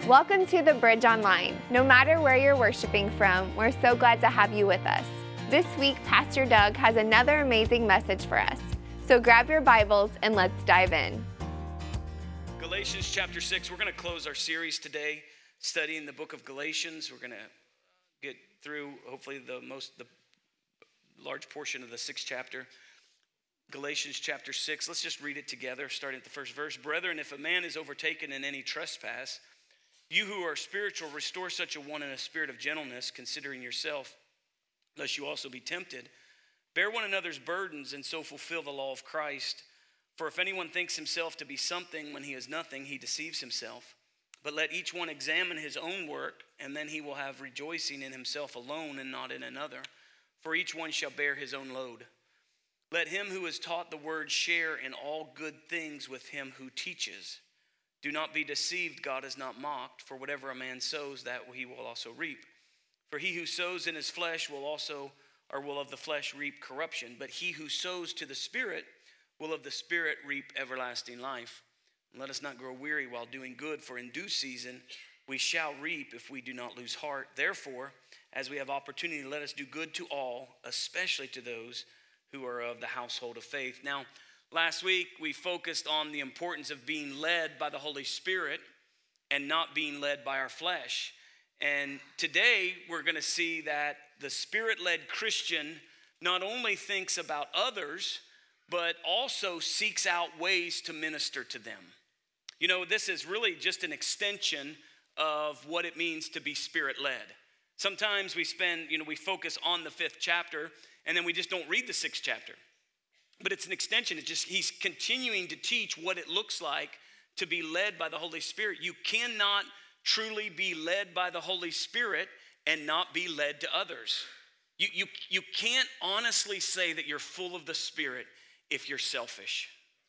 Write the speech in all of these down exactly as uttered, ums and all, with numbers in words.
Welcome to The Bridge Online. No matter where you're worshiping from, we're so glad to have you with us. This week, Pastor Doug has another amazing message for us. So grab your Bibles and let's dive in. Galatians chapter six, we're going to close our series today, studying the book of Galatians. We're going to get through, hopefully, the most, the large portion of the sixth chapter. Galatians chapter six, let's just read it together, starting at the first verse. Brethren, if a man is overtaken in any trespass, you who are spiritual, restore such a one in a spirit of gentleness, considering yourself, lest you also be tempted. Bear one another's burdens, and so fulfill the law of Christ. For if anyone thinks himself to be something when he is nothing, he deceives himself. But let each one examine his own work, and then he will have rejoicing in himself alone and not in another. For each one shall bear his own load. Let him who is taught the word share in all good things with him who teaches. Do not be deceived, God is not mocked, for whatever a man sows, that he will also reap. For he who sows in his flesh will also, or will of the flesh reap corruption, but he who sows to the Spirit will of the Spirit reap everlasting life. And let us not grow weary while doing good, for in due season we shall reap if we do not lose heart. Therefore, as we have opportunity, let us do good to all, especially to those who are of the household of faith. Now, last week, we focused on the importance of being led by the Holy Spirit and not being led by our flesh. And today, we're going to see that the Spirit-led Christian not only thinks about others, but also seeks out ways to minister to them. You know, this is really just an extension of what it means to be Spirit-led. Sometimes we spend, you know, we focus on the fifth chapter, and then we just don't read the sixth chapter. But it's an extension. It's just he's continuing to teach what it looks like to be led by the Holy Spirit. You cannot truly be led by the Holy Spirit and not be led to others. You, you, you can't honestly say that you're full of the Spirit if you're selfish.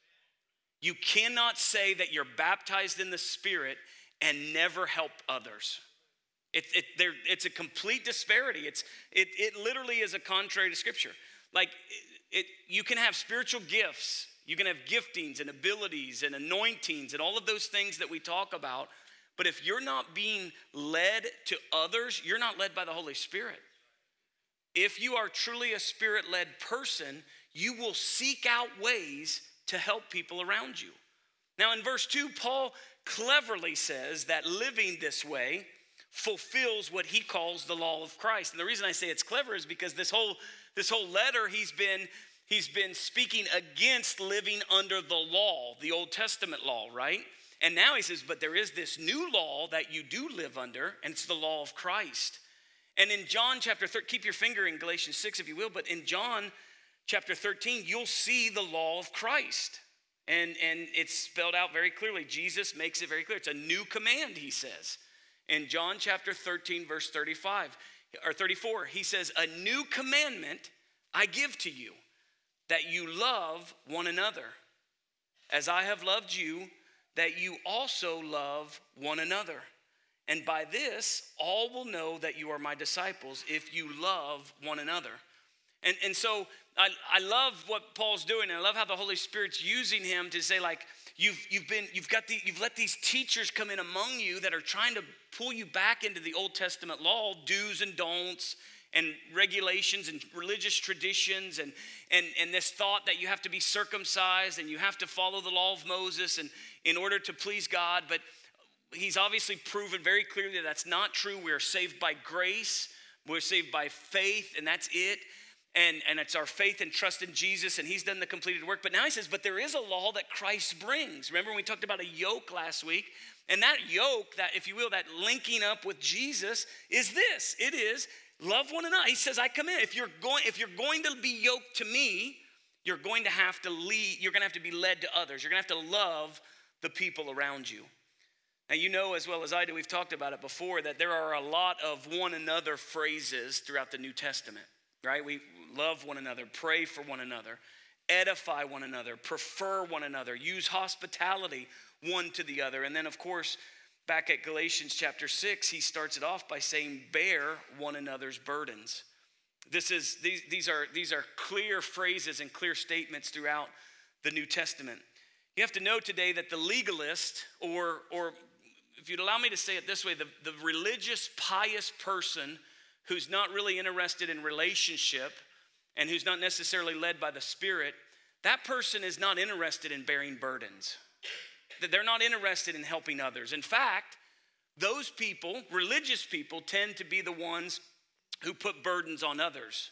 You cannot say that you're baptized in the Spirit and never help others. It, it, there, it's a complete disparity. It's, it, it literally is a contrary to Scripture. Like, it, you can have spiritual gifts. You can have giftings and abilities and anointings and all of those things that we talk about. But if you're not being led to others, you're not led by the Holy Spirit. If you are truly a Spirit-led person, you will seek out ways to help people around you. Now, in verse two, Paul cleverly says that living this way fulfills what he calls the law of Christ. And the reason I say it's clever is because this whole this whole letter he's been he's been speaking against living under the law, the Old Testament law, right? And now he says, but there is this new law that you do live under, and it's the law of Christ. And in John chapter thirteen, keep your finger in Galatians six if you will, but in John chapter thirteen, you'll see the law of Christ. And, and it's spelled out very clearly. Jesus makes it very clear. It's a new command, he says. In John chapter thirteen, verse thirty-five or thirty-four, he says, a new commandment I give to you, that you love one another. As I have loved you, that you also love one another. And by this, all will know that you are my disciples if you love one another. And, and so I, I love what Paul's doing, and I love how the Holy Spirit's using him to say, like, You've you've been you've got the you've let these teachers come in among you that are trying to pull you back into the Old Testament law, do's and don'ts, and regulations and religious traditions, and and and this thought that you have to be circumcised and you have to follow the law of Moses and in order to please God. But he's obviously proven very clearly that that's not true. We are saved by grace. We're saved by faith, and that's it. And, and it's our faith and trust in Jesus, and he's done the completed work. But now he says, but there is a law that Christ brings. Remember when we talked about a yoke last week? And that yoke, that, if you will, that linking up with Jesus is this. It is love one another. He says, I come in. If you're going, if you're going to be yoked to me, you're going to have to lead, you're going to have to be led to others. You're going to have to love the people around you. Now, you know as well as I do, we've talked about it before, that there are a lot of one another phrases throughout the New Testament. Right? We love one another, pray for one another, edify one another, prefer one another, use hospitality one to the other. And then, of course, back at Galatians chapter six, he starts it off by saying, bear one another's burdens. This is these, these are these are clear phrases and clear statements throughout the New Testament. You have to know today that the legalist, or or if you'd allow me to say it this way, the, the religious, pious person who's not really interested in relationship and who's not necessarily led by the Spirit, that person is not interested in bearing burdens. They're not interested in helping others. In fact, those people, religious people, tend to be the ones who put burdens on others.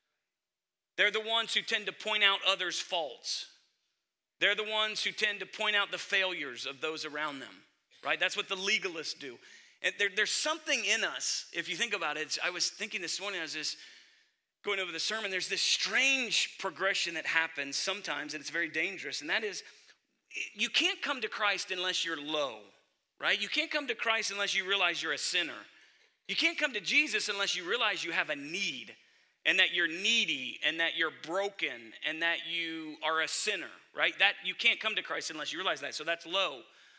They're the ones who tend to point out others' faults. They're the ones who tend to point out the failures of those around them, right? That's what the legalists do. And there, there's something in us, if you think about it. I was thinking this morning, I was just going over the sermon, there's this strange progression that happens sometimes, and it's very dangerous, and that is, you can't come to Christ unless you're low, right? You can't come to Christ unless you realize you're a sinner. You can't come to Jesus unless you realize you have a need, and that you're needy, and that you're broken, and that you are a sinner, right? That you can't come to Christ unless you realize that, so that's low.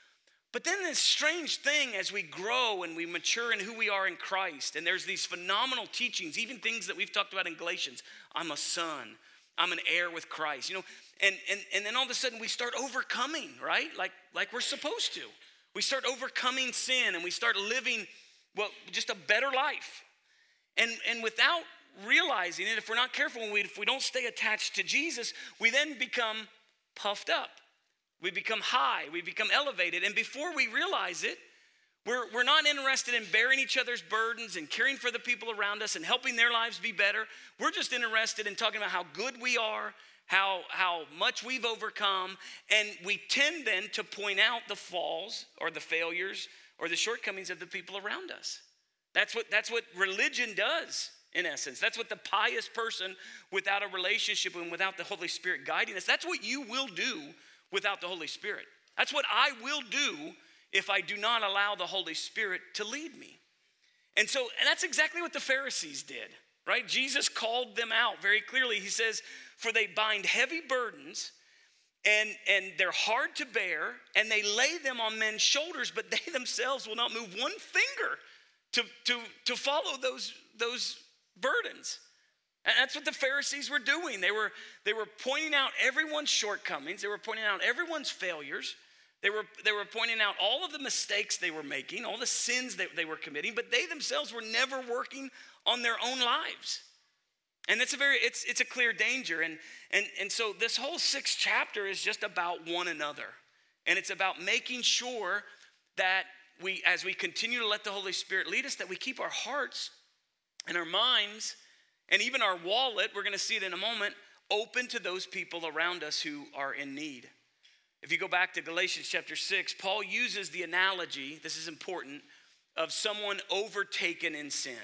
But then this strange thing as we grow and we mature in who we are in Christ, and there's these phenomenal teachings, even things that we've talked about in Galatians. I'm a son. I'm an heir with Christ, you know, and, and, and then all of a sudden we start overcoming, right? Like, like we're supposed to. We start overcoming sin and we start living, well, just a better life. And, and without realizing it, if we're not careful, and we, if we don't stay attached to Jesus, we then become puffed up. We become high, we become elevated, and before we realize it, we're, we're not interested in bearing each other's burdens and caring for the people around us and helping their lives be better. We're just interested in talking about how good we are, how, how much we've overcome, and we tend then to point out the flaws or the failures or the shortcomings of the people around us. That's what, that's what religion does, in essence. That's what the pious person without a relationship and without the Holy Spirit guiding us, that's what you will do without the Holy Spirit. That's what I will do if I do not allow the Holy Spirit to lead me. And so, and that's exactly what the Pharisees did, right? Jesus called them out very clearly. He says, for they bind heavy burdens and, and they're hard to bear, and they lay them on men's shoulders, but they themselves will not move one finger to, to, to follow those, those burdens. And that's what the Pharisees were doing. They were, they were pointing out everyone's shortcomings. They were pointing out everyone's failures. They were, they were pointing out all of the mistakes they were making, all the sins that they were committing, but they themselves were never working on their own lives. And it's a very, it's, it's a clear danger. And, and, and so this whole sixth chapter is just about one another. And it's about making sure that we, as we continue to let the Holy Spirit lead us, that we keep our hearts and our minds and even our wallet, we're going to see it in a moment, open to those people around us who are in need. If you go back to Galatians chapter six, Paul uses the analogy, this is important, of someone overtaken in sin.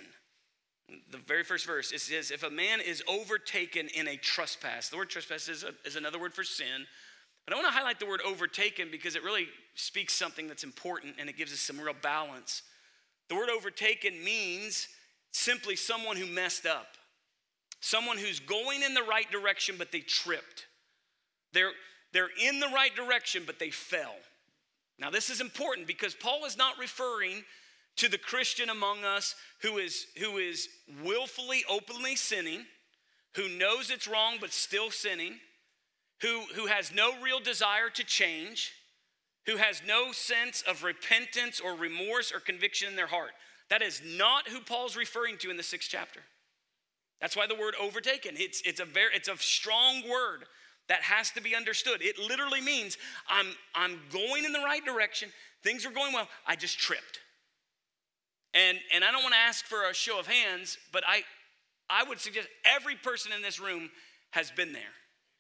The very first verse, it says, if a man is overtaken in a trespass, the word trespass is, a, is another word for sin, but I want to highlight the word overtaken because it really speaks something that's important and it gives us some real balance. The word overtaken means simply someone who messed up. Someone who's going in the right direction, but they tripped. They're, they're in the right direction, but they fell. Now, this is important because Paul is not referring to the Christian among us who is, who is willfully, openly sinning, who knows it's wrong, but still sinning, who, who has no real desire to change, who has no sense of repentance or remorse or conviction in their heart. That is not who Paul's referring to in the sixth chapter. That's why the word overtaken, it's, it's, a very, it's a strong word that has to be understood. It literally means I'm, I'm going in the right direction. Things are going well. I just tripped. And, and I don't want to ask for a show of hands, but I, I would suggest every person in this room has been there.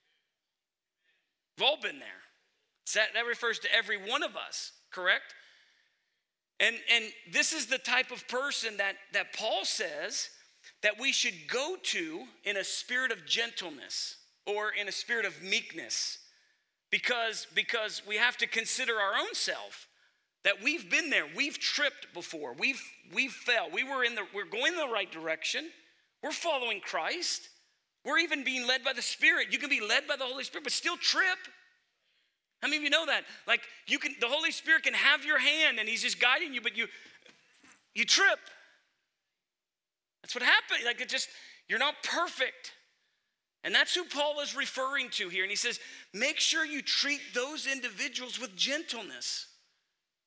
We've all been there. So that, that refers to every one of us, correct? And, and this is the type of person that, that Paul says that we should go to in a spirit of gentleness or in a spirit of meekness, because, because we have to consider our own self, that we've been there, we've tripped before, we've, we've fell, we were in the, we're going in the right direction, we're following Christ, we're even being led by the Spirit. You can be led by the Holy Spirit, but still trip. How many of you know that? Like you can, the Holy Spirit can have your hand and he's just guiding you, but you, you trip. That's what happened. Like it just, you're not perfect. And that's who Paul is referring to here. And he says, make sure you treat those individuals with gentleness.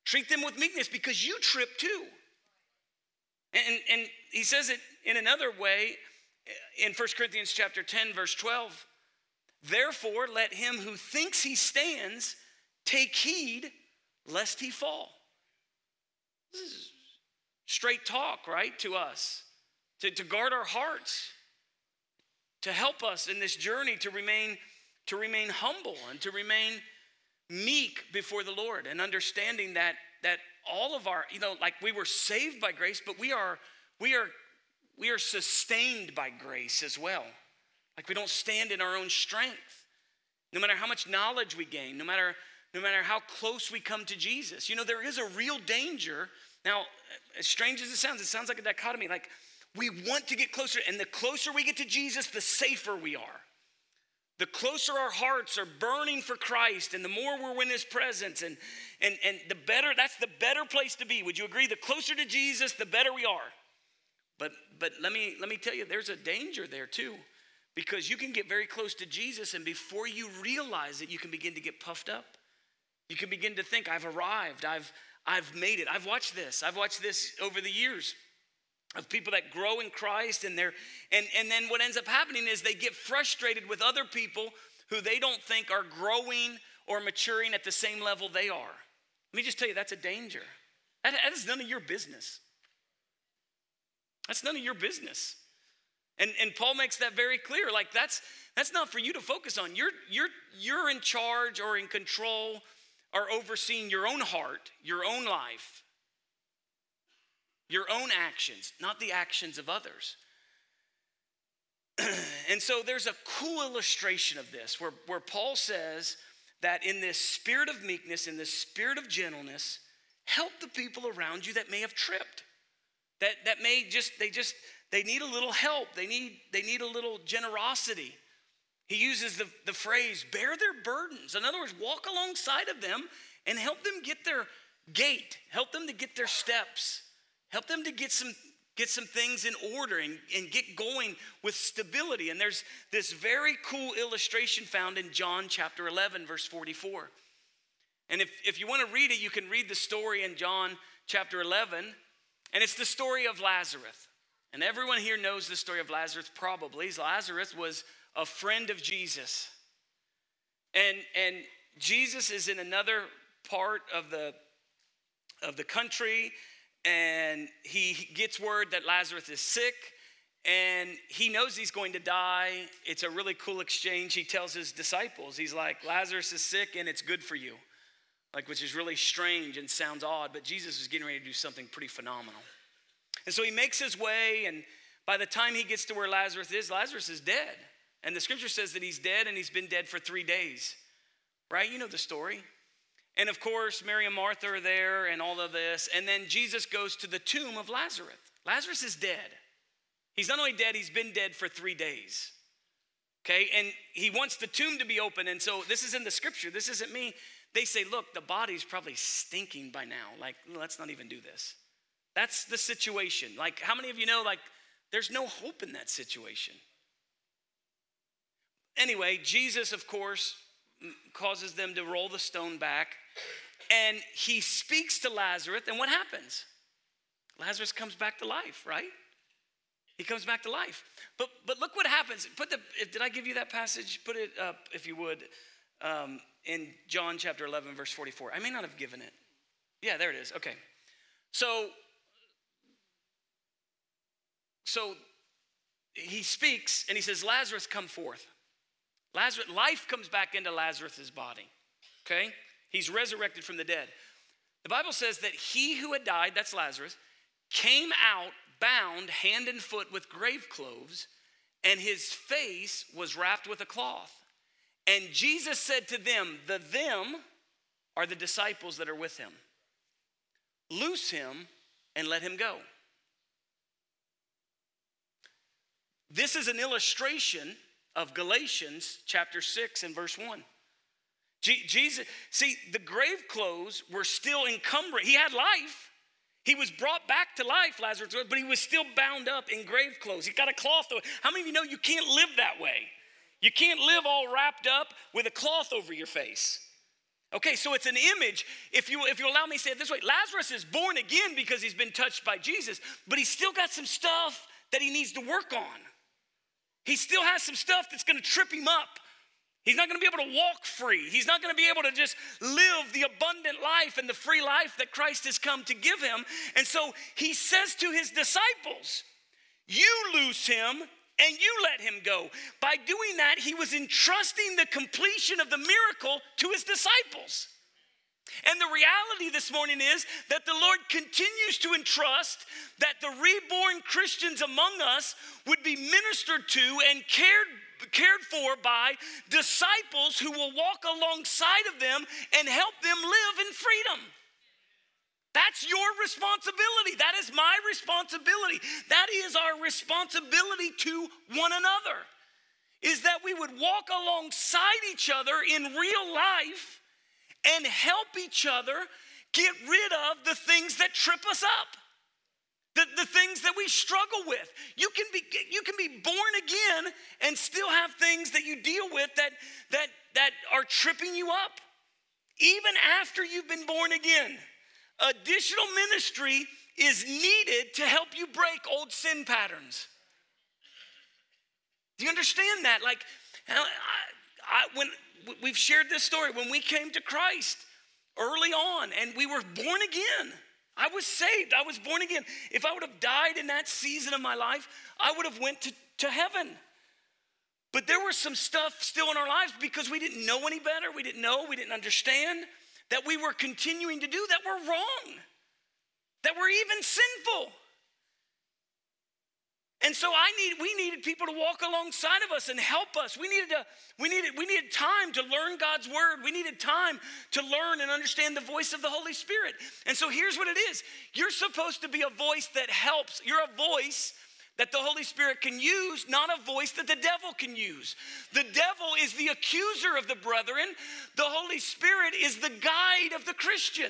Treat them with meekness because you trip too. And, and he says it in another way in First Corinthians chapter ten, verse twelve. Therefore, let him who thinks he stands take heed lest he fall. This is straight talk, right, to us, to, to guard our hearts, to help us in this journey to remain, to remain humble and to remain meek before the Lord, and understanding that that all of our, you know, like we were saved by grace, but we are we are we are sustained by grace as well. Like we don't stand in our own strength. No matter how much knowledge we gain, no matter no matter how close we come to Jesus. You know, there is a real danger. Now, as strange as it sounds, it sounds like a dichotomy. Like we want to get closer, and the closer we get to Jesus, the safer we are. The closer our hearts are burning for Christ, and the more we're in his presence, and, and, and the better, that's the better place to be. Would you agree? The closer to Jesus, the better we are. But but let me let me tell you, there's a danger there too, because you can get very close to Jesus, and before you realize it, you can begin to get puffed up. You can begin to think, I've arrived, I've I've made it. I've watched this. I've watched this over the years of people that grow in Christ, and they're and, and then what ends up happening is they get frustrated with other people who they don't think are growing or maturing at the same level they are. Let me just tell you, that's a danger. That, that is none of your business. That's none of your business. And, and Paul makes that very clear. Like that's that's not for you to focus on. You're you're you're in charge or in control or overseeing your own heart, your own life, your own actions, not the actions of others. And so there's a cool illustration of this where, where Paul says that in this spirit of meekness, in this spirit of gentleness, help the people around you that may have tripped. That that may just, they just, they need a little help. They need, they need a little generosity. He uses the, the phrase, bear their burdens. In other words, walk alongside of them and help them get their gait. Help them to get their steps. Help them to get some get some things in order and, and get going with stability. And there's this very cool illustration found in John chapter eleven, verse forty-four. And if, if you want to read it, you can read the story in John chapter eleven. And it's the story of Lazarus. And everyone here knows the story of Lazarus probably. Lazarus was a friend of Jesus. And, and Jesus is in another part of the, of the country, and he gets word that Lazarus is sick, and he knows he's going to die. It's a really cool exchange. He tells his disciples, he's like, Lazarus is sick and it's good for you. Like, which is really strange and sounds odd, but Jesus is getting ready to do something pretty phenomenal. And so he makes his way, and by the time he gets to where Lazarus is, Lazarus is dead. And the scripture says that he's dead, and he's been dead for three days, right? You know the story. And of course, Mary and Martha are there and all of this. And then Jesus goes to the tomb of Lazarus. Lazarus is dead. He's not only dead, he's been dead for three days. Okay, and he wants the tomb to be open. And so this is in the scripture. This isn't me. They say, look, the body's probably stinking by now. Like, let's not even do this. That's the situation. Like, how many of you know, like, there's no hope in that situation? Anyway, Jesus, of course, causes them to roll the stone back. And he speaks to Lazarus. And what happens? Lazarus comes back to life, right? He comes back to life. But but look what happens. Put the. Did I give you that passage? Put it up, if you would, um, in John chapter eleven, verse forty-four. I may not have given it. Yeah, there it is. Okay. So, so he speaks and he says, Lazarus, come forth. Lazarus, life comes back into Lazarus' body. Okay? He's resurrected from the dead. The Bible says that he who had died, that's Lazarus, came out bound hand and foot with grave clothes, and his face was wrapped with a cloth. And Jesus said to them, the them are the disciples that are with him. Loose him and let him go. This is an illustration of Galatians chapter six and verse one. G- Jesus, see, the grave clothes were still encumbering. He had life. He was brought back to life, Lazarus, but he was still bound up in grave clothes. He got a cloth over. How many of you know you can't live that way? You can't live all wrapped up with a cloth over your face. Okay, so it's an image. If you, if you allow me to say it this way, Lazarus is born again because he's been touched by Jesus, but he's still got some stuff that he needs to work on. He still has some stuff that's gonna trip him up. He's not gonna be able to walk free. He's not gonna be able to just live the abundant life and the free life that Christ has come to give him. And so he says to his disciples, you loose him and you let him go. By doing that, he was entrusting the completion of the miracle to his disciples. And the reality this morning is that the Lord continues to entrust that the reborn Christians among us would be ministered to and cared, cared for by disciples who will walk alongside of them and help them live in freedom. That's your responsibility. That is my responsibility. That is our responsibility to one another, is that we would walk alongside each other in real life and help each other get rid of the things that trip us up, the, the things that we struggle with. You can be, you can be born again and still have things that you deal with that, that, that are tripping you up, even after you've been born again. Additional ministry is needed to help you break old sin patterns. Do you understand that? Like, I, I, when we've shared this story, when we came to Christ early on and we were born again, I was saved, I was born again. If I would have died in that season of my life, I would have went to, to heaven. But there was some stuff still in our lives because we didn't know any better, we didn't know, we didn't understand, that we were continuing to do that were wrong, that were even sinful. And so I need, we needed people to walk alongside of us and help us. We needed to, we needed, we needed time to learn God's word. We needed time to learn and understand the voice of the Holy Spirit. And so here's what it is. You're supposed to be a voice that helps. You're a voice that the Holy Spirit can use, not a voice that the devil can use. The devil is the accuser of the brethren. The Holy Spirit is the guide of the Christian.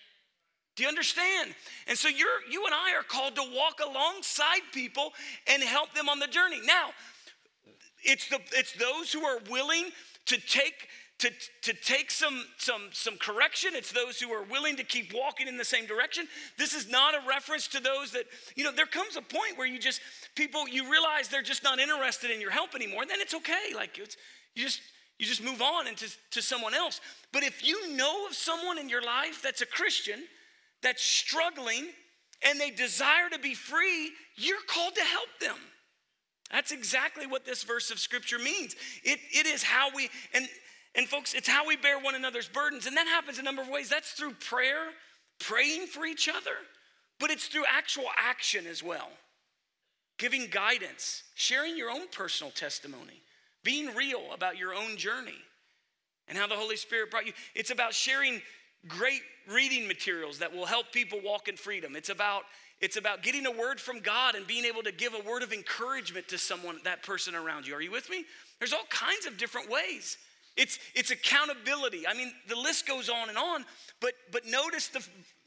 Do you understand? And so you're, you and I are called to walk alongside people and help them on the journey. Now, it's the it's those who are willing to take to, to take some, some, some correction. It's those who are willing to keep walking in the same direction. This is not a reference to those that, you know, there comes a point where you just, people, you realize they're just not interested in your help anymore. Then it's okay. Like, it's, you just, you just move on into to someone else. But if you know of someone in your life that's a Christian, that's struggling, and they desire to be free, you're called to help them. That's exactly what this verse of scripture means. It, it is how we, and, and folks, it's how we bear one another's burdens. And that happens a number of ways. That's through prayer, praying for each other, but it's through actual action as well. Giving guidance, sharing your own personal testimony, being real about your own journey and how the Holy Spirit brought you. It's about sharing great reading materials that will help people walk in freedom. It's about, it's about getting a word from God and being able to give a word of encouragement to someone, that person around you. Are you with me? There's all kinds of different ways. It's, it's accountability. I mean, the list goes on and on, but, but notice the,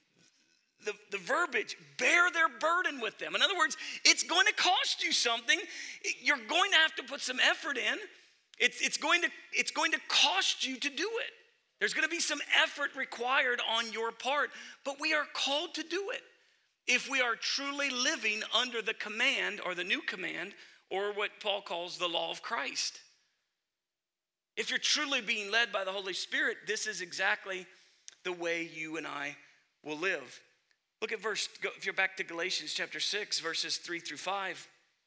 the, the verbiage, bear their burden with them. In other words, it's going to cost you something. You're going to have to put some effort in. It's, it's, going to, it's going to cost you to do it. There's going to be some effort required on your part, but we are called to do it if we are truly living under the command or the new command or what Paul calls the law of Christ. If you're truly being led by the Holy Spirit, this is exactly the way you and I will live. Look at verse, if you're back to Galatians chapter six, verses three through five.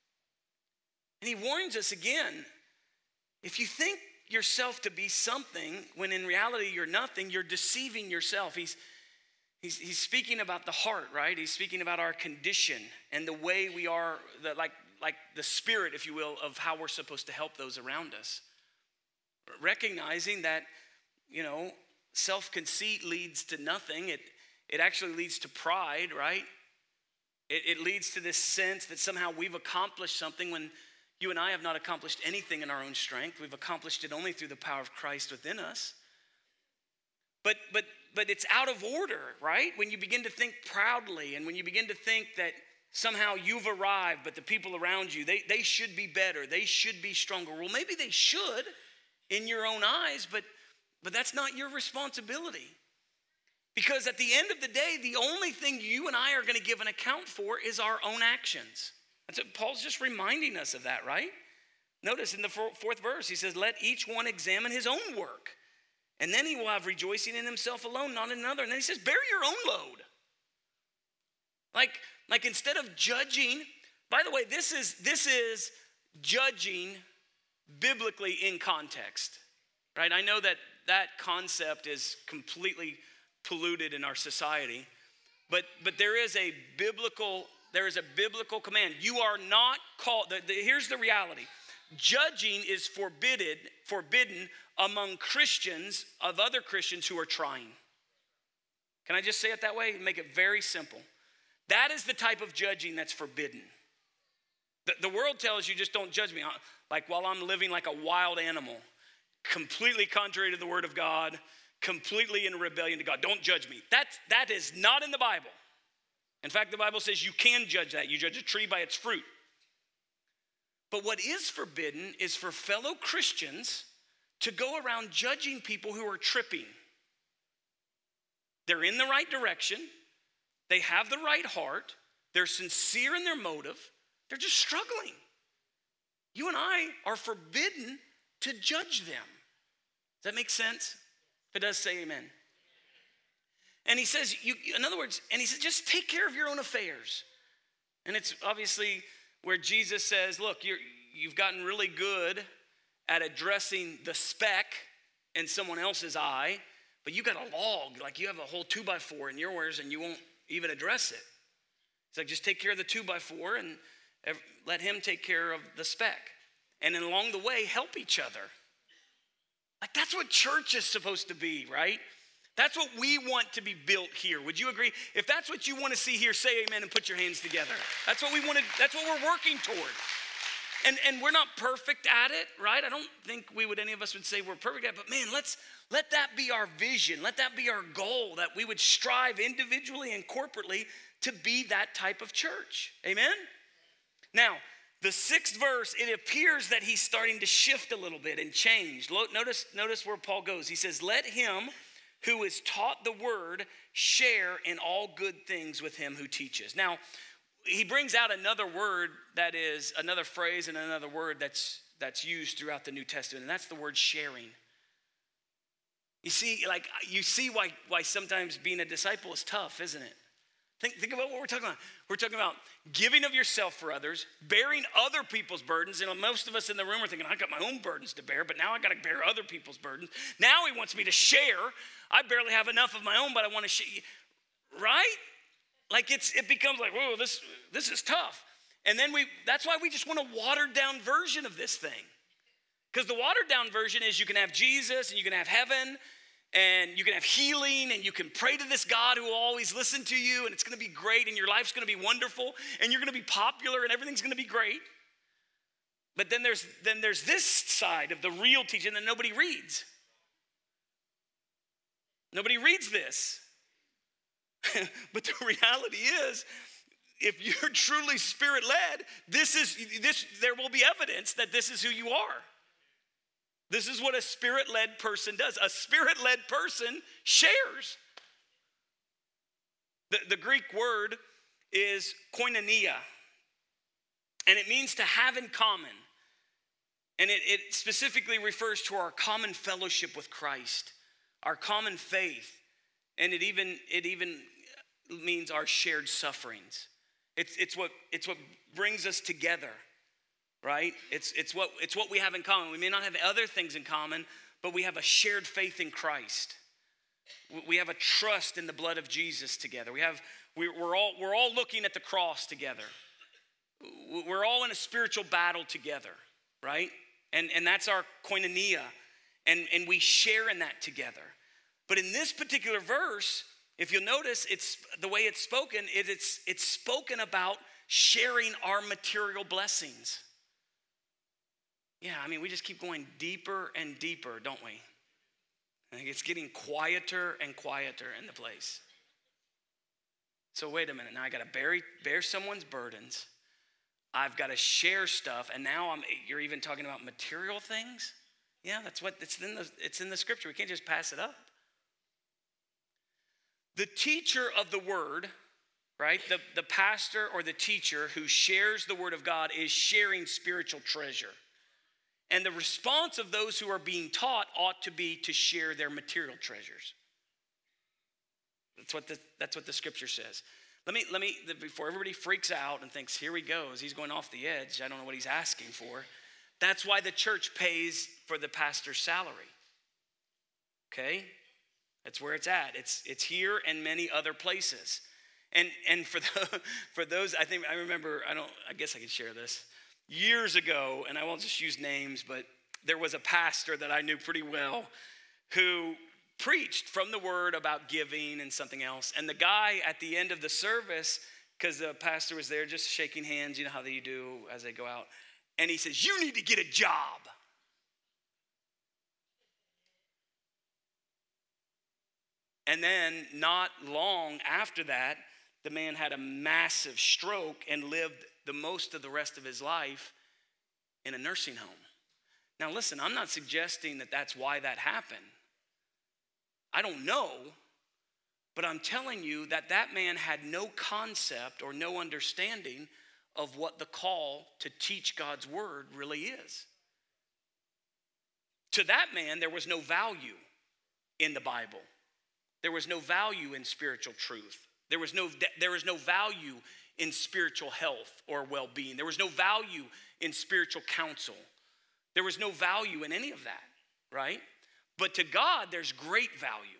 And he warns us again, if you think yourself to be something when in reality you're nothing, you're deceiving yourself. He's, he's, he's speaking about the heart, right? He's speaking about our condition and the way we are, the, like, like the spirit, if you will, of how we're supposed to help those around us. Recognizing that, you know, self-conceit leads to nothing. It, it actually leads to pride, right? It, it leads to this sense that somehow we've accomplished something when you and I have not accomplished anything in our own strength. We've accomplished it only through the power of Christ within us. But but but it's out of order, right? When you begin to think proudly and when you begin to think that somehow you've arrived, but the people around you, they, they should be better. They should be stronger. Well, maybe they should in your own eyes, but but that's not your responsibility. Because at the end of the day, the only thing you and I are going to give an account for is our own actions. That's what Paul's just reminding us of that, right? Notice in the fourth verse, he says, let each one examine his own work. And then he will have rejoicing in himself alone, not in another. And then he says, bear your own load. Like, like instead of judging, by the way, this is, this is judging biblically in context, right? I know that that concept is completely polluted in our society, but, but there is a biblical, there is a biblical command. You are not called, the, the, here's the reality. Judging is forbidden, forbidden among Christians of other Christians who are trying. Can I just say it that way? Make it very simple. That is the type of judging that's forbidden. The, the world tells you just don't judge me, like while I'm living like a wild animal, completely contrary to the word of God, completely in rebellion to God. Don't judge me. That's, that is not in the Bible. In fact, the Bible says you can judge that. You judge a tree by its fruit. But what is forbidden is for fellow Christians to go around judging people who are tripping. They're in the right direction. They have the right heart. They're sincere in their motive. They're just struggling. You and I are forbidden to judge them. Does that make sense? If it does, say amen. And he says, you, in other words, and he says, just take care of your own affairs. And it's obviously where Jesus says, look, you're, you've gotten really good at addressing the speck in someone else's eye, but you got a log, like you have a whole two by four in yours and you won't even address it. It's like, just take care of the two by four and let him take care of the speck. And then along the way, help each other. Like that's what church is supposed to be, right? That's what we want to be built here. Would you agree? If that's what you want to see here, say amen and put your hands together. That's what we want to, that's what we're working toward. And, and we're not perfect at it, right? I don't think we would, any of us would say we're perfect at it, but man, let's, let that be our vision. Let that be our goal, that we would strive individually and corporately to be that type of church. Amen? Now, the sixth verse, it appears that he's starting to shift a little bit and change. Notice, notice where Paul goes. He says, let him who is taught the word share in all good things with him who teaches. Now, he brings out another word that is, another phrase and another word that's, that's used throughout the New Testament, and that's the word sharing. You see, like, you see why, why sometimes being a disciple is tough, isn't it? Think, think about what we're talking about. We're talking about giving of yourself for others, bearing other people's burdens. And most of us in the room are thinking, I got my own burdens to bear, but now I got to bear other people's burdens. Now he wants me to share. I barely have enough of my own, but I want to share. Right? Like it's it becomes like, whoa, this this is tough. And then we that's why we just want a watered down version of this thing. Because the watered down version is you can have Jesus and you can have heaven and you can have healing and you can pray to this God who will always listen to you and it's going to be great and your life's going to be wonderful and you're going to be popular and everything's going to be great. But then there's then there's this side of the real teaching that nobody reads. Nobody reads this. But the reality is, if you're truly spirit-led, this is this. There will be evidence that this is who you are. This is what a spirit-led person does. A spirit-led person shares. The, the Greek word is koinonia, and it means to have in common. And it, it specifically refers to our common fellowship with Christ, our common faith, and it even it even means our shared sufferings. It's it's what it's what brings us together, right? It's it's what it's what we have in common. We may not have other things in common, but we have a shared faith in Christ. We have a trust in the blood of Jesus together. We have we're all we're all looking at the cross together. We're all in a spiritual battle together, right? And and that's our koinonia, and and we share in that together. But in this particular verse, if you'll notice, it's the way it's spoken, it, it's, it's spoken about sharing our material blessings. Yeah, I mean, we just keep going deeper and deeper, don't we? I think it's getting quieter and quieter in the place. So wait a minute, now I got to bear, bear someone's burdens. I've got to share stuff, and now I'm. You're even talking about material things? Yeah, that's what it's in the it's in the scripture. We can't just pass it up. The teacher of the word, right? The, the pastor or the teacher who shares the word of God is sharing spiritual treasure. And the response of those who are being taught ought to be to share their material treasures. That's what the, that's what the scripture says. Let me, let me, before everybody freaks out and thinks, here he goes, he's going off the edge, I don't know what he's asking for. That's why the church pays for the pastor's salary. Okay? That's where it's at. It's it's here and many other places. And and for the, for those, I think I remember, I don't, I guess I can share this. Years ago, and I won't just use names, but there was a pastor that I knew pretty well who preached from the word about giving and something else. And the guy at the end of the service, because the pastor was there just shaking hands, you know how they do as they go out. And he says, you need to get a job. And then not long after that, the man had a massive stroke and lived the most of the rest of his life in a nursing home. Now listen, I'm not suggesting that that's why that happened. I don't know, but I'm telling you that that man had no concept or no understanding of what the call to teach God's word really is. To that man, there was no value in the Bible. There was no value in spiritual truth. There was no, there was no value in spiritual health or well-being. There was no value in spiritual counsel. There was no value in any of that, right? But to God, there's great value.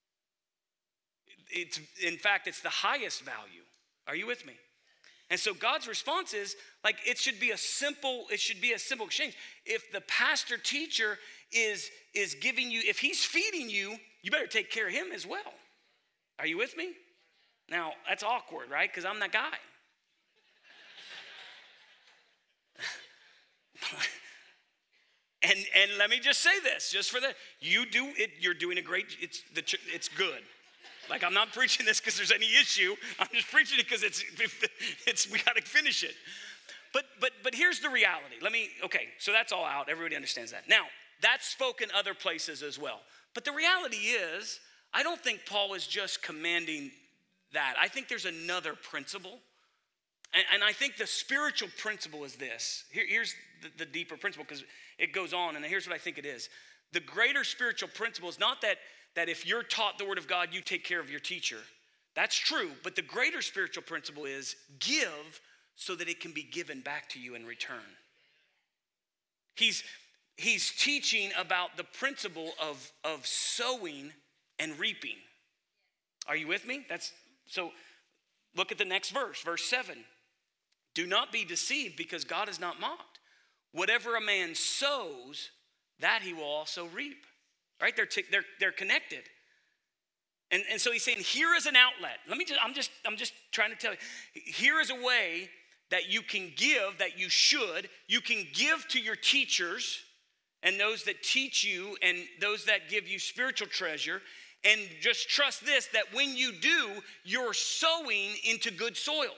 It's, in fact, it's the highest value. Are you with me? And so God's response is, like, it should be a simple, it should be a simple exchange. If the pastor teacher is, is giving you, if he's feeding you, you better take care of him as well. Are you with me? Now, that's awkward, right? Because I'm that guy. and and let me just say this, just for the, you do it, you're doing a great, it's the it's good. Like, I'm not preaching this because there's any issue. I'm just preaching it because it's, it's we got to finish it. But but but here's the reality. Let me, okay, so that's all out. Everybody understands that. Now, that's spoken other places as well. But the reality is, I don't think Paul is just commanding that. I think there's another principle. And, and I think the spiritual principle is this. Here, here's the, the deeper principle, because it goes on, and here's what I think it is. The greater spiritual principle is not that, that if you're taught the word of God, you take care of your teacher. That's true, but the greater spiritual principle is give so that it can be given back to you in return. He's, he's teaching about the principle of, of sowing and reaping. Are you with me? That's so look at the next verse, verse seven. Do not be deceived, because God is not mocked. Whatever a man sows, that he will also reap. Right? They're t- they're they're connected. And, and so he's saying, here is an outlet. Let me just, I'm just, I'm just trying to tell you. Here is a way that you can give, that you should. You can give to your teachers and those that teach you and those that give you spiritual treasure. And just trust this, that when you do, you're sowing into good soil.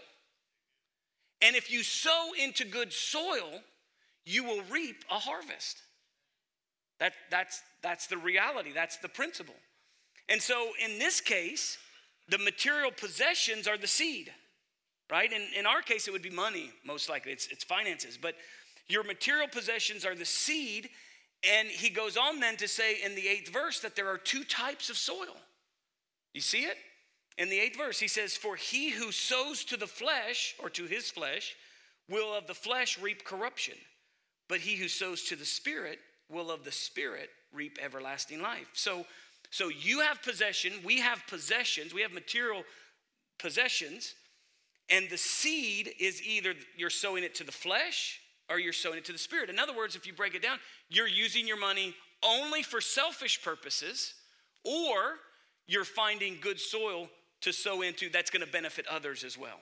And if you sow into good soil, you will reap a harvest. That, that's, that's the reality. That's the principle. And so in this case, the material possessions are the seed, right? And in our case, it would be money, most likely. It's, it's finances. But your material possessions are the seed. And he goes on then to say in the eighth verse that there are two types of soil. You see it? In the eighth verse, he says, for he who sows to the flesh, or to his flesh, will of the flesh reap corruption. But he who sows to the Spirit will of the Spirit reap everlasting life. So, so you have possession, we have possessions, we have material possessions, and the seed is either you're sowing it to the flesh or you're sowing it to the Spirit. In other words, if you break it down, you're using your money only for selfish purposes, or you're finding good soil to sow into that's going to benefit others as well.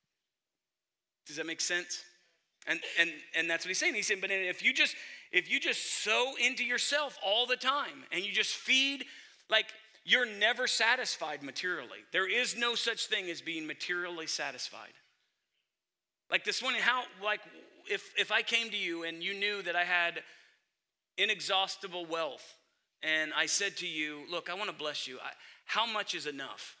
Does that make sense? And and and that's what he's saying. He's saying, but if you just if you just sow into yourself all the time and you just feed, like, you're never satisfied materially. There is no such thing as being materially satisfied. Like this morning, how like if if I came to you and you knew that I had inexhaustible wealth, and I said to you, look, I want to bless you. I, how much is enough?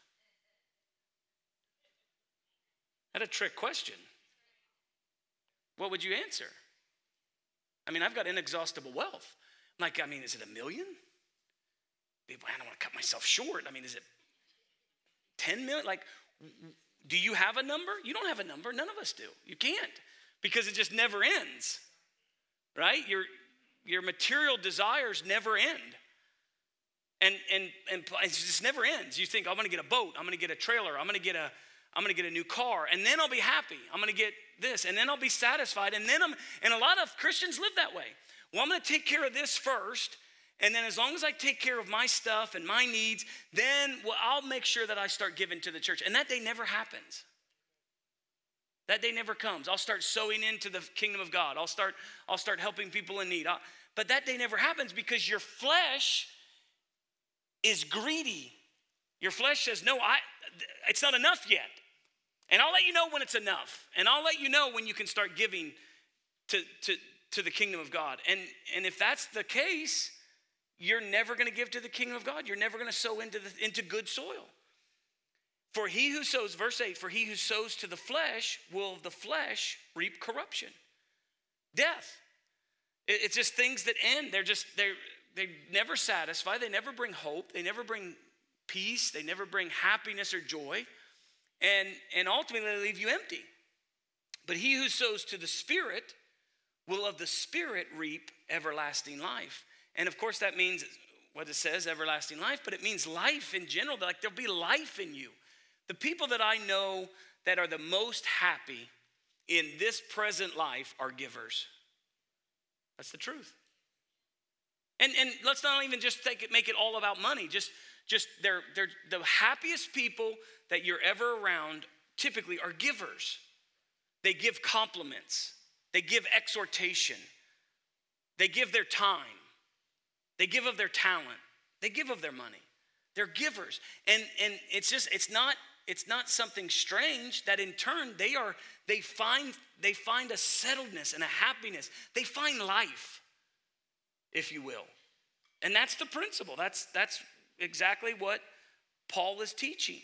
That's a trick question. What would you answer? I mean, I've got inexhaustible wealth. Like, I mean, is it a million? I don't want to cut myself short. I mean, is it ten million? Like, do you have a number? You don't have a number. None of us do. You can't, because it just never ends, right? Your, your material desires never end. And, and, and it just never ends. You think, I'm going to get a boat. I'm going to get a trailer. I'm going to get a, I'm going to get a new car. And then I'll be happy. I'm going to get this. And then I'll be satisfied. And then I'm, and a lot of Christians live that way. Well, I'm going to take care of this first. And then as long as I take care of my stuff and my needs, then well, I'll make sure that I start giving to the church. And that day never happens. That day never comes. I'll start sowing into the kingdom of God. I'll start, I'll start helping people in need. I'll, but that day never happens because your flesh is greedy. Your flesh says, no, I, it's not enough yet. And I'll let you know when it's enough. And I'll let you know when you can start giving to, to, to the kingdom of God. And, and if that's the case, you're never going to give to the kingdom of God. You're never going to sow into, the, into good soil. For he who sows, verse eight, for he who sows to the flesh will of the flesh reap corruption, death. It, it's just things that end. They're just, they're, they never satisfy. They never bring hope. They never bring peace. They never bring happiness or joy. And, and ultimately they leave you empty. But he who sows to the Spirit will of the Spirit reap everlasting life. And of course that means what it says, everlasting life, but it means life in general. Like there'll be life in you. The people that I know that are the most happy in this present life are givers. That's the truth. And, and let's not even just take it, make it all about money. Just, just they're, they're the happiest people that you're ever around typically are givers. They give compliments. They give exhortation. They give their time. They give of their talent. They give of their money. They're givers. And, and it's just, it's not, it's not something strange that in turn they are, they find, they find a settledness and a happiness. They find life, if you will. And that's the principle. That's, that's exactly what Paul is teaching.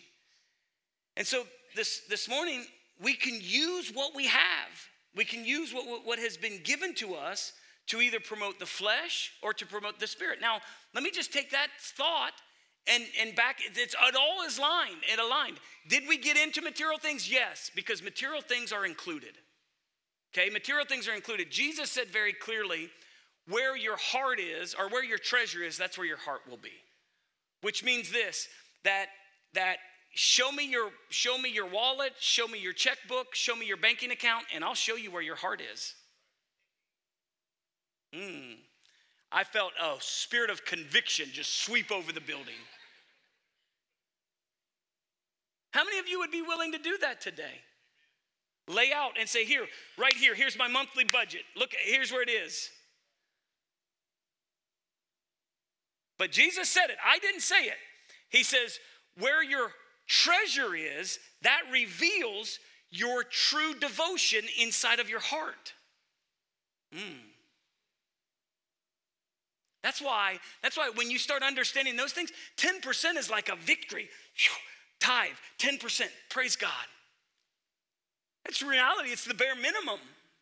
And so this, this morning, we can use what we have. We can use what, what has been given to us to either promote the flesh or to promote the Spirit. Now, let me just take that thought and, and back. It's, it all is lined, it aligned. Did we get into material things? Yes, because material things are included. Okay, material things are included. Jesus said very clearly, where your heart is or where your treasure is, that's where your heart will be. Which means this, that, that show me your, show me your wallet, show me your checkbook, show me your banking account, and I'll show you where your heart is. Mm. I felt a spirit of conviction just sweep over the building. How many of you would be willing to do that today? Lay out and say, here, right here, here's my monthly budget. Look, here's where it is. But Jesus said it. I didn't say it. He says, where your treasure is, that reveals your true devotion inside of your heart. Mm. That's why, that's why when you start understanding those things, ten percent is like a victory. Whew, tithe, ten percent, praise God. It's reality, it's the bare minimum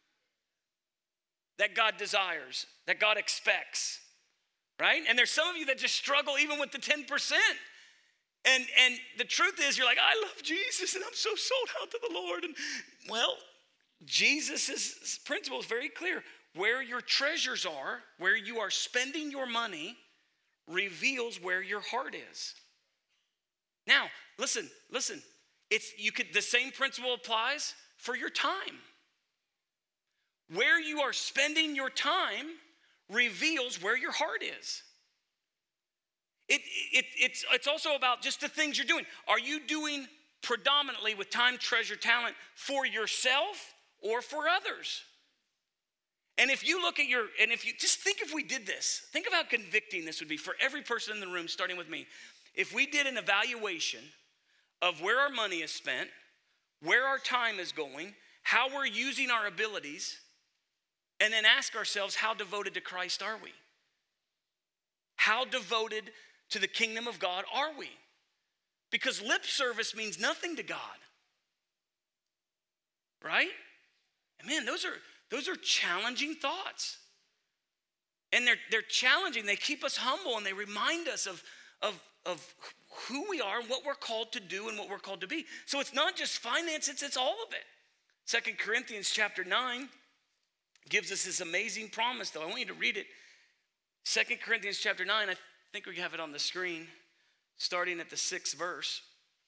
that God desires, that God expects, right? And there's some of you that just struggle even with the ten percent. And, and the truth is, you're like, I love Jesus and I'm so sold out to the Lord. And well, Jesus' principle is very clear. Where your treasures are, where you are spending your money, reveals where your heart is. Now, listen, listen. It's you could the same principle applies for your time. Where you are spending your time reveals where your heart is. It, it, it's, it's also about just the things you're doing. Are you doing predominantly with time, treasure, talent for yourself or for others? And if you look at your, and if you, just think if we did this, think of how convicting this would be for every person in the room, starting with me. If we did an evaluation of where our money is spent, where our time is going, how we're using our abilities, and then ask ourselves, how devoted to Christ are we? How devoted to the kingdom of God are we? Because lip service means nothing to God. Right? And man, those are those are challenging thoughts. And they're they're challenging. They keep us humble and they remind us of, of, of who we are and what we're called to do and what we're called to be. So it's not just finance, it's, it's all of it. Second Corinthians chapter nine gives us this amazing promise, though. I want you to read it. Second Corinthians chapter nine, I think we have it on the screen, starting at the sixth verse.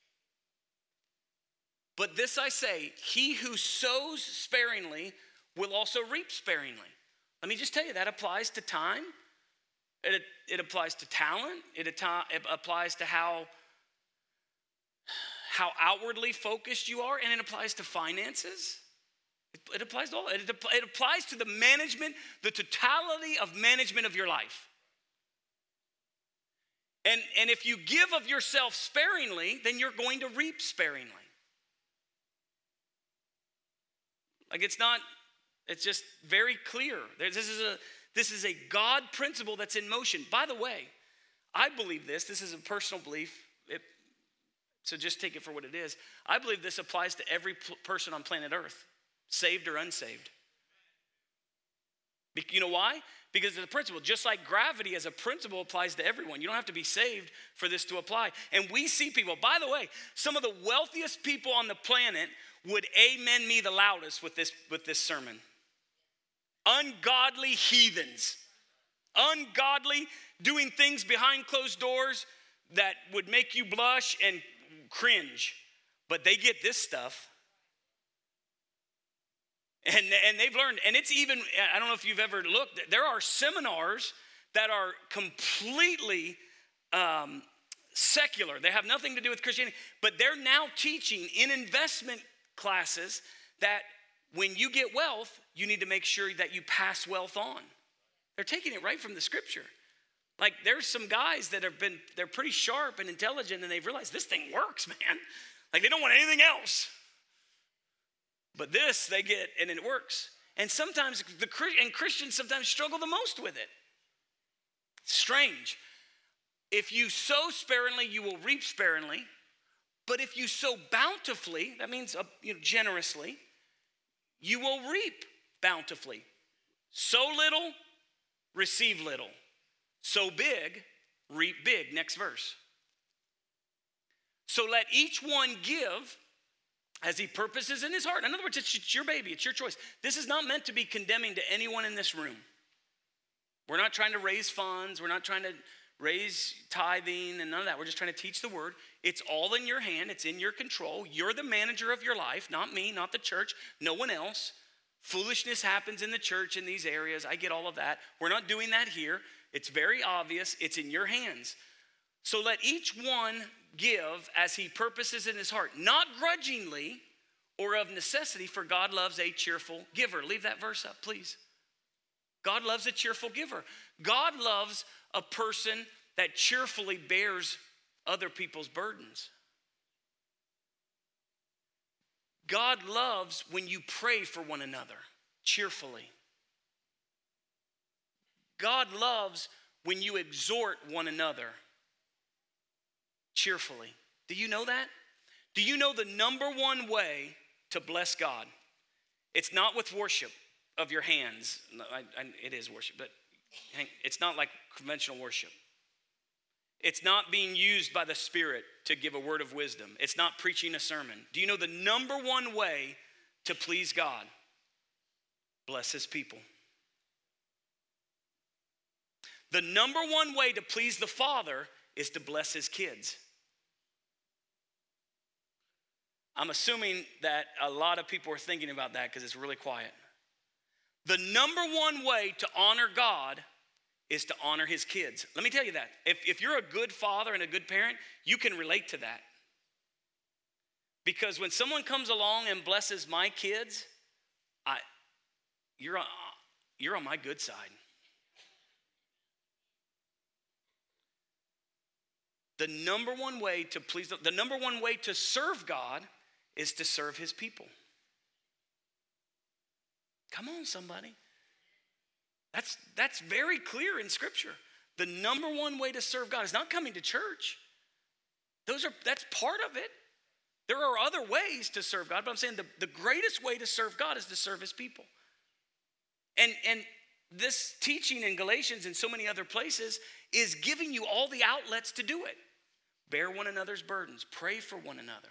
But this I say, he who sows sparingly will also reap sparingly. Let me just tell you, that applies to time. It, it applies to talent. It, it applies to how, how outwardly focused you are. And it applies to finances. It, it applies to all. It, it applies to the management, the totality of management of your life. And, and if you give of yourself sparingly, then you're going to reap sparingly. Like it's not, it's just very clear. This is a this is a God principle that's in motion. By the way, I believe this. This is a personal belief. It, so just take it for what it is. I believe this applies to every p- person on planet Earth, saved or unsaved. Be, you know why? Because of the principle. Just like gravity as a principle applies to everyone. You don't have to be saved for this to apply. And we see people, by the way, some of the wealthiest people on the planet would amen me the loudest with this, with this sermon. Ungodly heathens. Ungodly, doing things behind closed doors that would make you blush and cringe. But they get this stuff. And, and they've learned, and it's even, I don't know if you've ever looked, there are seminars that are completely um, secular. They have nothing to do with Christianity, but they're now teaching in investment classes that when you get wealth, you need to make sure that you pass wealth on. They're taking it right from the scripture. Like there's some guys that have been, they're pretty sharp and intelligent and they've realized this thing works, man. Like they don't want anything else. But this they get and it works. And sometimes the and Christians sometimes struggle the most with it. Strange. If you sow sparingly, you will reap sparingly. But if you sow bountifully, that means uh, you know, generously, you will reap bountifully. Sow little, receive little. Sow big, reap big. Next verse. So let each one give as he purposes in his heart. In other words, it's your baby. It's your choice. This is not meant to be condemning to anyone in this room. We're not trying to raise funds. We're not trying to raise tithing and none of that. We're just trying to teach the word. It's all in your hand. It's in your control. You're the manager of your life, not me, not the church, no one else. Foolishness happens in the church in these areas. I get all of that. We're not doing that here. It's very obvious. It's in your hands. So let each one give as he purposes in his heart, not grudgingly or of necessity, for God loves a cheerful giver. Leave that verse up, please. God loves a cheerful giver. God loves a person that cheerfully bears other people's burdens. God loves when you pray for one another cheerfully. God loves when you exhort one another cheerfully. Do you know that? Do you know the number one way to bless God? It's not with worship of your hands. I, I, it is worship, but it's not like conventional worship. It's not being used by the Spirit to give a word of wisdom. It's not preaching a sermon. Do you know the number one way to please God? Bless his people. The number one way to please the Father is to bless his kids. I'm assuming that a lot of people are thinking about that because it's really quiet. The number one way to honor God is to honor his kids. Let me tell you that. If, if you're a good father and a good parent, you can relate to that. Because when someone comes along and blesses my kids, I, you're, on, you're on my good side. The number one way to please, the, the number one way to serve God is to serve his people. Come on, somebody. That's, that's very clear in Scripture. The the number one way to serve God is not coming to church. Those are, that's part of it. There are other ways to serve God, but I'm saying the, the greatest way to serve God is to serve his people. And, and this teaching in Galatians and so many other places is giving you all the outlets to do it. Bear one another's burdens. Pray for one another.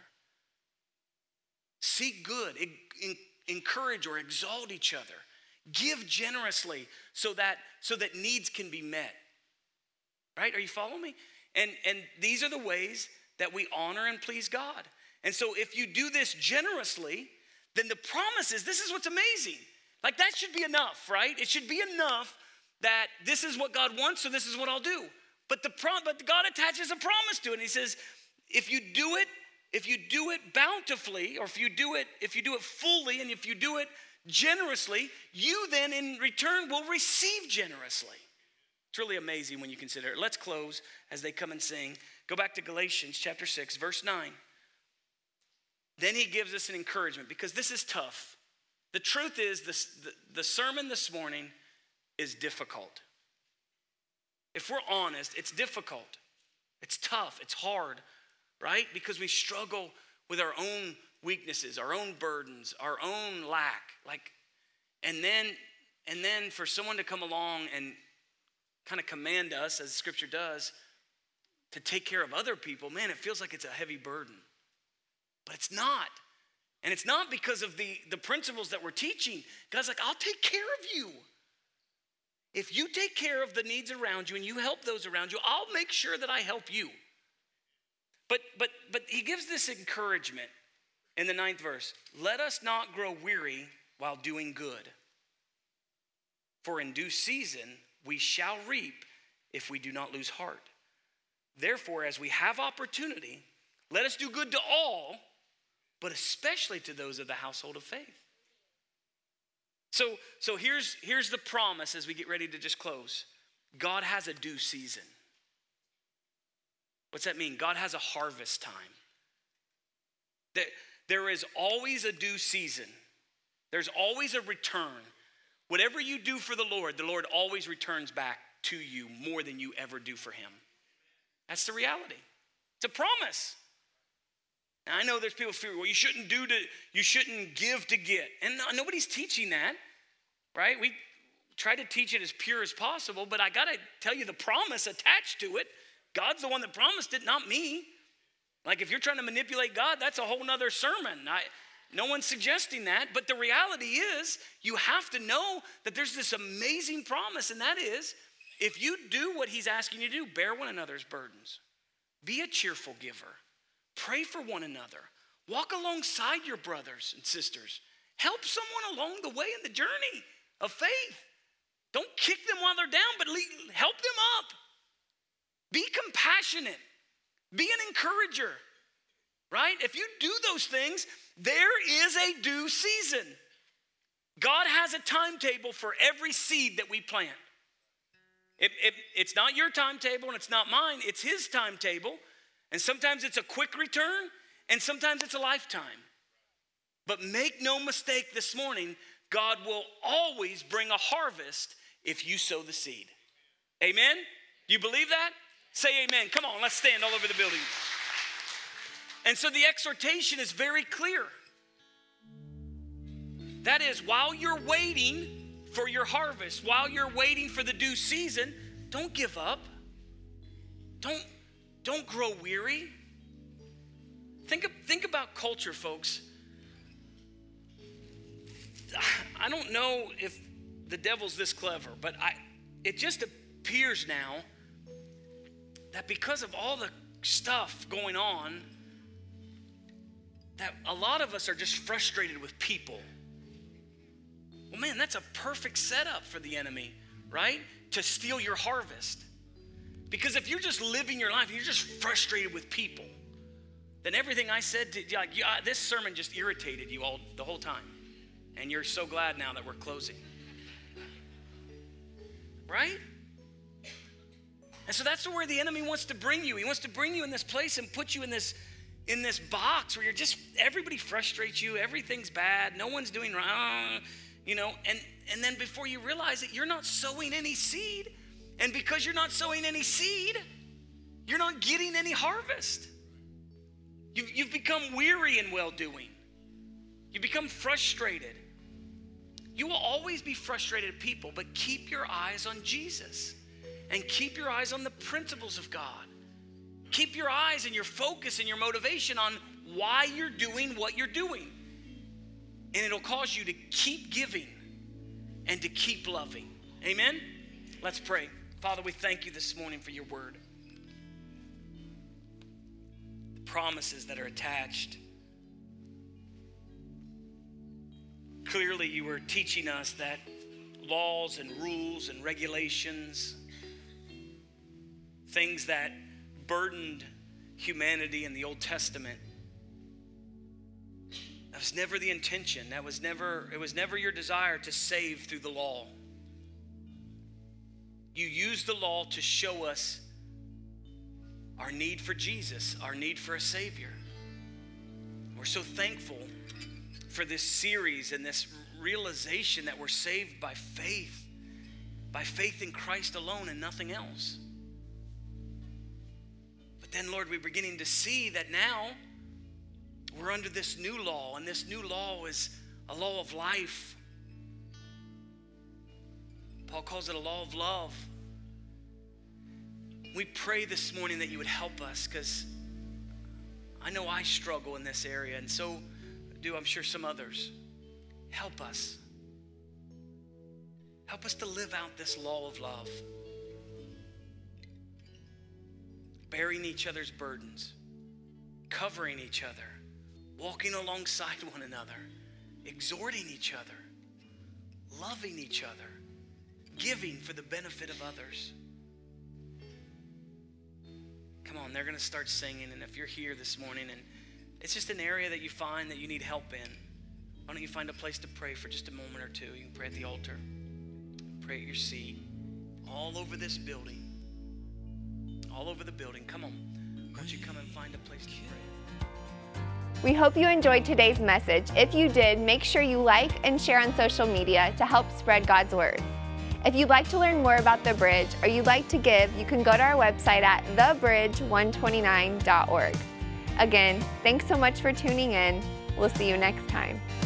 Seek good. Encourage or exalt each other. Give generously so that, so that needs can be met. Right? Are you following me? And, and these are the ways that we honor and please God. And so if you do this generously, then the promise is, this is what's amazing. Like that should be enough, right? It should be enough that this is what God wants, so this is what I'll do. But the prom- but God attaches a promise to it. And he says, if you do it, if you do it bountifully, or if you do it, if you do it fully, and if you do it generously, you then in return will receive generously. It's really amazing when you consider it. Let's close as they come and sing. Go back to Galatians chapter six, verse nine. Then he gives us an encouragement because this is tough. The truth is this, the, the sermon this morning is difficult. If we're honest, it's difficult. It's tough. It's hard, right? Because we struggle with our own weaknesses, our own burdens, our own lack. Like, and then, and then for someone to come along and kind of command us, as Scripture does, to take care of other people, man, it feels like it's a heavy burden. But it's not. And it's not because of the, the principles that we're teaching. God's like, I'll take care of you. If you take care of the needs around you and you help those around you, I'll make sure that I help you. But but but he gives this encouragement in the ninth verse. Let us not grow weary while doing good. For in due season we shall reap if we do not lose heart. Therefore, as we have opportunity, let us do good to all, but especially to those of the household of faith. So, so here's, here's the promise as we get ready to just close. God has a due season. What's that mean? God has a harvest time. There, there is always a due season. There's always a return. Whatever you do for the Lord, the Lord always returns back to you more than you ever do for him. That's the reality. It's a promise. Now, I know there's people feel, well, you shouldn't do to, you shouldn't give to get. And no, nobody's teaching that, right? We try to teach it as pure as possible, but I got to tell you the promise attached to it. God's the one that promised it, not me. Like if you're trying to manipulate God, that's a whole nother sermon. I, no one's suggesting that, but the reality is you have to know that there's this amazing promise, and that is if you do what he's asking you to do, bear one another's burdens. Be a cheerful giver. Pray for one another. Walk alongside your brothers and sisters. Help someone along the way in the journey of faith. Don't kick them while they're down, but help them up. Be compassionate. Be an encourager, right? If you do those things, there is a due season. God has a timetable for every seed that we plant. It, it, it's not your timetable and it's not mine. It's his timetable. And sometimes it's a quick return and sometimes it's a lifetime. But make no mistake this morning, God will always bring a harvest if you sow the seed. Amen? Do you believe that? Say amen. Come on, let's stand all over the building. And so the exhortation is very clear. That is, while you're waiting for your harvest, while you're waiting for the due season, don't give up. Don't, don't grow weary. Think, of, think about culture, folks. I don't know if the devil's this clever, but I, it just appears now that because of all the stuff going on, that a lot of us are just frustrated with people. Well, man, that's a perfect setup for the enemy, right? To steal your harvest. Because if you're just living your life and you're just frustrated with people, then everything I said, to, like, yeah, this sermon just irritated you all the whole time. And you're so glad now that we're closing. Right? And so that's where the enemy wants to bring you. He wants to bring you in this place and put you in this in this box where you're just, everybody frustrates you, everything's bad, no one's doing right, you know, and, and then before you realize it, you're not sowing any seed. And because you're not sowing any seed, you're not getting any harvest. You've, you've become weary in well-doing. You become frustrated. You will always be frustrated at people, but keep your eyes on Jesus and keep your eyes on the principles of God. Keep your eyes and your focus and your motivation on why you're doing what you're doing. And it'll cause you to keep giving and to keep loving. Amen? Let's pray. Father, we thank you this morning for your word. The promises that are attached. Clearly, you were teaching us that laws and rules and regulations, things that burdened humanity in the Old Testament, that was never the intention. That was never, it was never your desire to save through the law. You used the law to show us our need for Jesus, our need for a Savior. We're so thankful for this series and this realization that we're saved by faith, by faith in Christ alone and nothing else. But then, Lord, we're beginning to see that now we're under this new law, and this new law is a law of life. Paul calls it a law of love. We pray this morning that you would help us, because I know I struggle in this area, and so do I'm sure some others. Help us. Help us to live out this law of love. Bearing each other's burdens, covering each other, walking alongside one another, exhorting each other, loving each other, giving for the benefit of others. Come on, they're going to start singing, and if you're here this morning and it's just an area that you find that you need help in, why don't you find a place to pray for just a moment or two? You can pray at the altar, pray at your seat, all over this building, all over the building. Come on, why don't you come and find a place to pray? We hope you enjoyed today's message. If you did, make sure you like and share on social media to help spread God's word. If you'd like to learn more about The Bridge or you'd like to give, you can go to our website at the bridge one twenty-nine dot org. Again, thanks so much for tuning in. We'll see you next time.